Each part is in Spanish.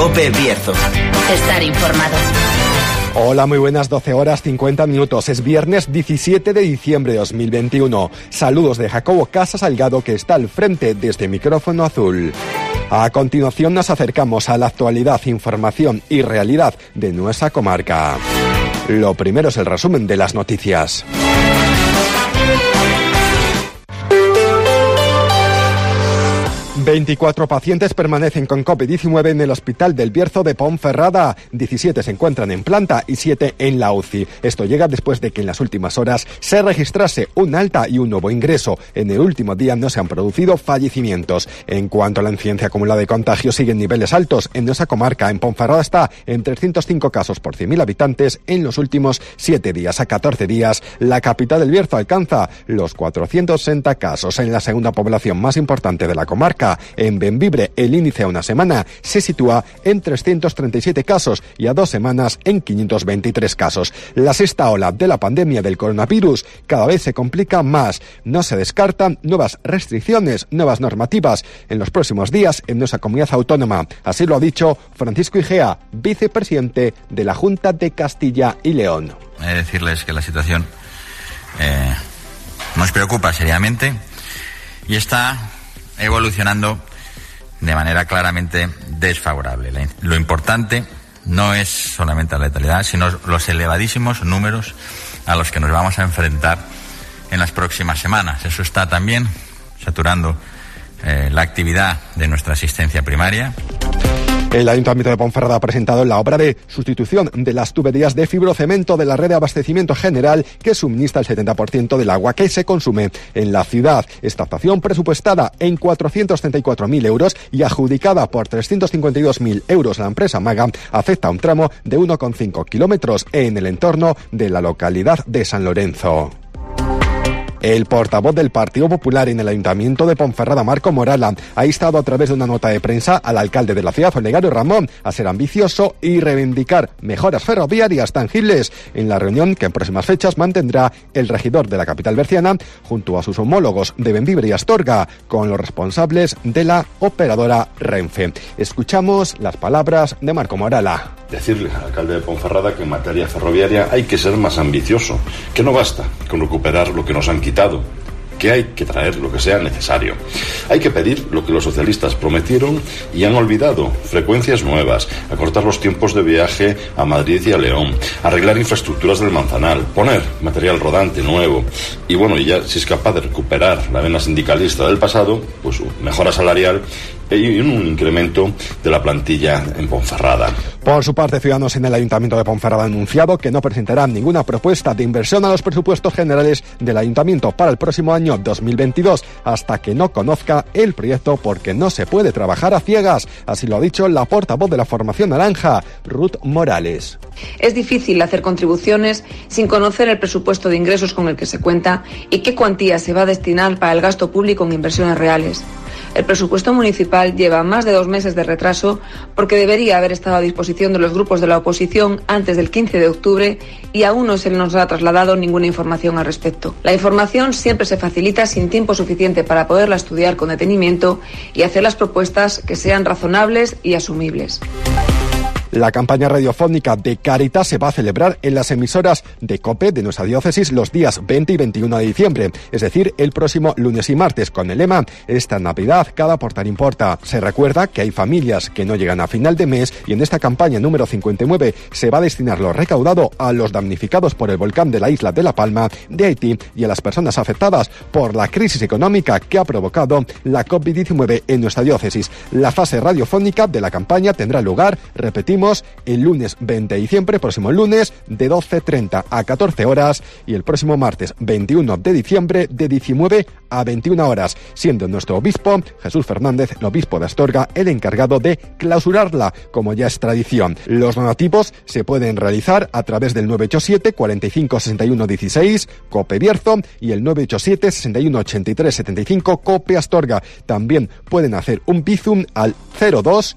COPE Bierzo. Estar informado. Hola, muy buenas, 12 horas 50 minutos. Es viernes 17 de diciembre de 2021. Saludos de Jacobo Casa Salgado, que está al frente de este micrófono azul. A continuación nos acercamos a la actualidad, información y realidad de nuestra comarca. Lo primero es el resumen de las noticias. ...24 pacientes permanecen con COVID-19 en el Hospital del Bierzo de Ponferrada. 17 se encuentran en planta y 7 en la UCI. Esto llega después de que en las últimas horas se registrase un alta y un nuevo ingreso. En el último día no se han producido fallecimientos. En cuanto a la incidencia acumulada de contagios, siguen niveles altos. En nuestra comarca, en Ponferrada, está en 305 casos por 100.000 habitantes en los últimos 7 días. A 14 días, la capital del Bierzo alcanza los 460 casos. En la segunda población más importante de la comarca, en Bembibre, el índice a una semana se sitúa en 337 casos y a 2 semanas en 523 casos. La sexta ola de la pandemia del coronavirus cada vez se complica más. No se descartan nuevas restricciones, nuevas normativas en los próximos días en nuestra comunidad autónoma. Así lo ha dicho Francisco Igea, vicepresidente de la Junta de Castilla y León. He de decirles que la situación nos preocupa seriamente y está evolucionando de manera claramente desfavorable. Lo importante no es solamente la letalidad, sino los elevadísimos números a los que nos vamos a enfrentar en las próximas semanas. Eso está también saturando la actividad de nuestra asistencia primaria. El Ayuntamiento de Ponferrada ha presentado la obra de sustitución de las tuberías de fibrocemento de la red de abastecimiento general que suministra el 70% del agua que se consume en la ciudad. Esta actuación, presupuestada en 434.000 euros y adjudicada por 352.000 euros a la empresa Maga, afecta a un tramo de 1,5 kilómetros en el entorno de la localidad de San Lorenzo. El portavoz del Partido Popular en el Ayuntamiento de Ponferrada, Marco Morala, ha instado a través de una nota de prensa al alcalde de la ciudad, Olegario Ramón, a ser ambicioso y reivindicar mejoras ferroviarias tangibles en la reunión que en próximas fechas mantendrá el regidor de la capital berciana junto a sus homólogos de Bembibre y Astorga con los responsables de la operadora Renfe. Escuchamos las palabras de Marco Morala. Decirle al alcalde de Ponferrada que en materia ferroviaria hay que ser más ambicioso, que no basta con recuperar lo que nos han quitado, que hay que traer lo que sea necesario. Hay que pedir lo que los socialistas prometieron y han olvidado: frecuencias nuevas, acortar los tiempos de viaje a Madrid y a León, arreglar infraestructuras del Manzanal, poner material rodante nuevo y bueno, y ya si es capaz de recuperar la vena sindicalista del pasado, pues mejora salarial y un incremento de la plantilla en Ponferrada. Por su parte, Ciudadanos en el Ayuntamiento de Ponferrada ha anunciado que no presentarán ninguna propuesta de inversión a los presupuestos generales del Ayuntamiento para el próximo año 2022 hasta que no conozca el proyecto, porque no se puede trabajar a ciegas. Así lo ha dicho la portavoz de la Formación Naranja, Ruth Morales. Es difícil hacer contribuciones sin conocer el presupuesto de ingresos con el que se cuenta y qué cuantía se va a destinar para el gasto público en inversiones reales. El presupuesto municipal lleva más de 2 meses de retraso porque debería haber estado a disposición de los grupos de la oposición antes del 15 de octubre y aún no se nos ha trasladado ninguna información al respecto. La información siempre se facilita sin tiempo suficiente para poderla estudiar con detenimiento y hacer las propuestas que sean razonables y asumibles. La campaña radiofónica de Cáritas se va a celebrar en las emisoras de COPE de nuestra diócesis los días 20 y 21 de diciembre, es decir, el próximo lunes y martes, con el lema "Esta Navidad cada portal importa". Se recuerda que hay familias que no llegan a final de mes y en esta campaña número 59 se va a destinar lo recaudado a los damnificados por el volcán de la isla de La Palma, de Haití, y a las personas afectadas por la crisis económica que ha provocado la COVID-19 en nuestra diócesis. La fase radiofónica de la campaña tendrá lugar, repetimos, el lunes 20 de diciembre, próximo lunes, de 12:30 a 14 horas y el próximo martes 21 de diciembre de 19 a 21 horas, siendo nuestro obispo, Jesús Fernández, el obispo de Astorga, el encargado de clausurarla, como ya es tradición. Los donativos se pueden realizar a través del 987 45 61 16, COPE Bierzo, y el 987 61 83 75, COPE Astorga. También pueden hacer un bizum al 02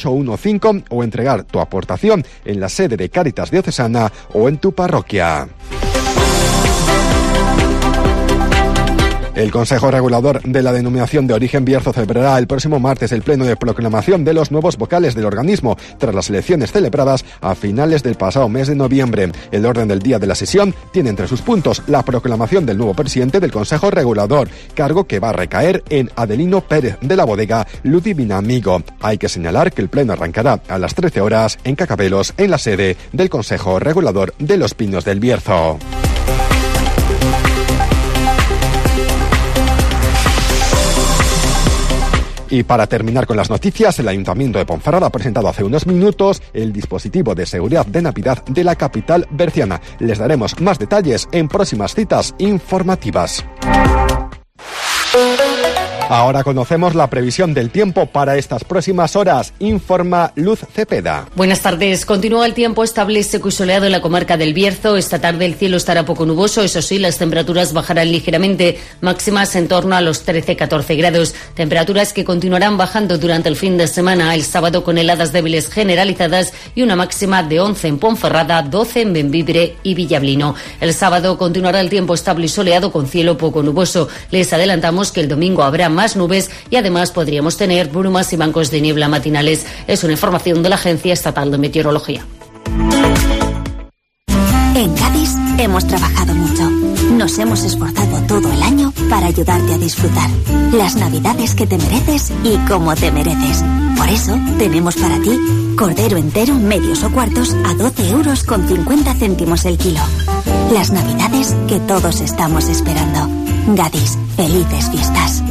815 o entregar tu aportación en la sede de Cáritas Diocesana o en tu parroquia. El Consejo Regulador de la Denominación de Origen Bierzo celebrará el próximo martes el pleno de proclamación de los nuevos vocales del organismo tras las elecciones celebradas a finales del pasado mes de noviembre. El orden del día de la sesión tiene entre sus puntos la proclamación del nuevo presidente del Consejo Regulador, cargo que va a recaer en Adelino Pérez de la Bodega Ludivina-Amigo. Hay que señalar que el pleno arrancará a las 13 horas en Cacabelos, en la sede del Consejo Regulador de los Pinos del Bierzo. Y para terminar con las noticias, el Ayuntamiento de Ponferrada ha presentado hace unos minutos el dispositivo de seguridad de Navidad de la capital berciana. Les daremos más detalles en próximas citas informativas. Ahora conocemos la previsión del tiempo para estas próximas horas. Informa Luz Cepeda. Buenas tardes. Continúa el tiempo estable, seco y soleado en la comarca del Bierzo. Esta tarde el cielo estará poco nuboso. Eso sí, las temperaturas bajarán ligeramente, máximas en torno a los 13-14 grados. Temperaturas que continuarán bajando durante el fin de semana. El sábado con heladas débiles generalizadas y una máxima de 11 en Ponferrada, 12 en Bembibre y Villablino. El sábado continuará el tiempo estable y soleado con cielo poco nuboso. Les adelantamos que el domingo habrá más nubes y además podríamos tener brumas y bancos de niebla matinales. Es una información de la Agencia Estatal de Meteorología. En Cádiz hemos trabajado mucho. Nos hemos esforzado todo el año para ayudarte a disfrutar las Navidades que te mereces y como te mereces. Por eso tenemos para ti cordero entero, medios o cuartos a 12,50 € el kilo. Las Navidades que todos estamos esperando. Gadis, felices fiestas.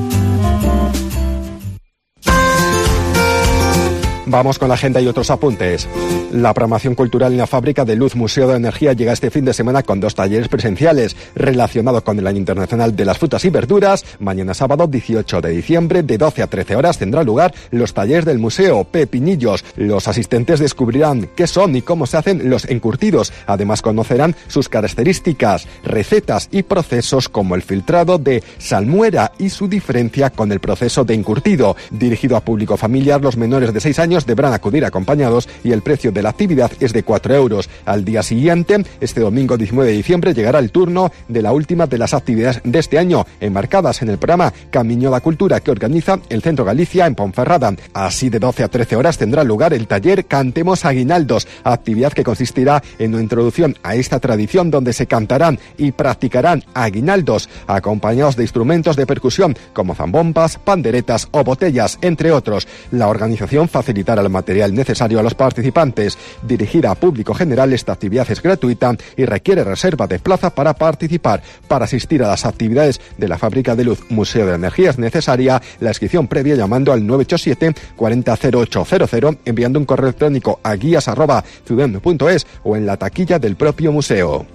Vamos con la agenda y otros apuntes. La programación cultural en la Fábrica de Luz Museo de Energía llega este fin de semana con 2 talleres presenciales relacionados con el Año Internacional de las Frutas y Verduras. Mañana sábado 18 de diciembre de 12 a 13 horas tendrá lugar los talleres del Museo Pepinillos. Los asistentes descubrirán qué son y cómo se hacen los encurtidos. Además conocerán sus características, recetas y procesos como el filtrado de salmuera y su diferencia con el proceso de encurtido. Dirigido a público familiar, los menores de 6 años deberán acudir acompañados y el precio de la actividad es de 4 €. Al día siguiente, este domingo 19 de diciembre, llegará el turno de la última de las actividades de este año, enmarcadas en el programa Camino a la Cultura que organiza el Centro Galicia en Ponferrada. Así, de 12 a 13 horas tendrá lugar el taller Cantemos Aguinaldos, actividad que consistirá en una introducción a esta tradición donde se cantarán y practicarán aguinaldos, acompañados de instrumentos de percusión como zambombas, panderetas o botellas, entre otros. La organización facilitará el material necesario a los participantes. Dirigida a público general, esta actividad es gratuita y requiere reserva de plaza para participar. Para asistir a las actividades de la Fábrica de Luz Museo de Energía es necesaria la inscripción previa llamando al 987 40 0800, enviando un correo electrónico a guías@ciudadano.es o en la taquilla del propio museo.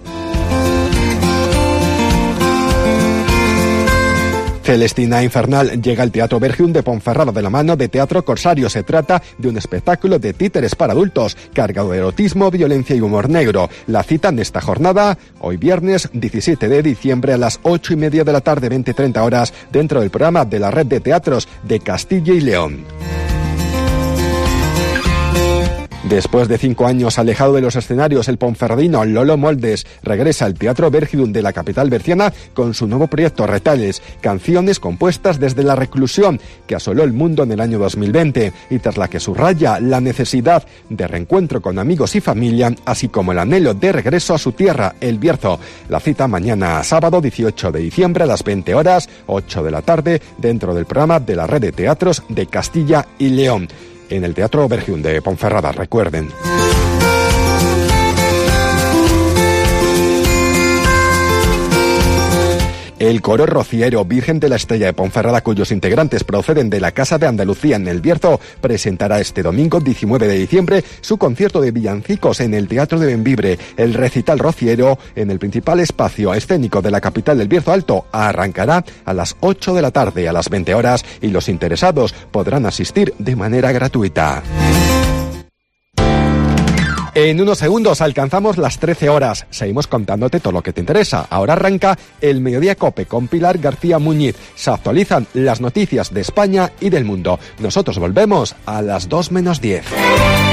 Celestina Infernal llega al Teatro Bergium de Ponferrada de la mano de Teatro Corsario. Se trata de un espectáculo de títeres para adultos, cargado de erotismo, violencia y humor negro. La cita en esta jornada, hoy viernes 17 de diciembre a las 8:30 de la tarde, 20:30 horas, dentro del programa de la Red de Teatros de Castilla y León. Después de 5 años alejado de los escenarios, el ponferradino Lolo Moldes regresa al Teatro Bergium de la capital berciana con su nuevo proyecto Retales, canciones compuestas desde la reclusión que asoló el mundo en el año 2020 y tras la que subraya la necesidad de reencuentro con amigos y familia, así como el anhelo de regreso a su tierra, el Bierzo. La cita mañana sábado 18 de diciembre a las 20 horas, 8 de la tarde, dentro del programa de la Red de Teatros de Castilla y León. En el Teatro Bergium de Ponferrada, recuerden. El coro rociero Virgen de la Estrella de Ponferrada, cuyos integrantes proceden de la Casa de Andalucía en el Bierzo, presentará este domingo 19 de diciembre su concierto de villancicos en el Teatro de Bembibre. El recital rociero, en el principal espacio escénico de la capital del Bierzo Alto, arrancará a las 8 de la tarde, a las 20 horas, y los interesados podrán asistir de manera gratuita. En unos segundos alcanzamos las 13 horas. Seguimos contándote todo lo que te interesa. Ahora arranca el Mediodía Cope con Pilar García Muñiz. Se actualizan las noticias de España y del mundo. Nosotros volvemos a las 2 menos 10.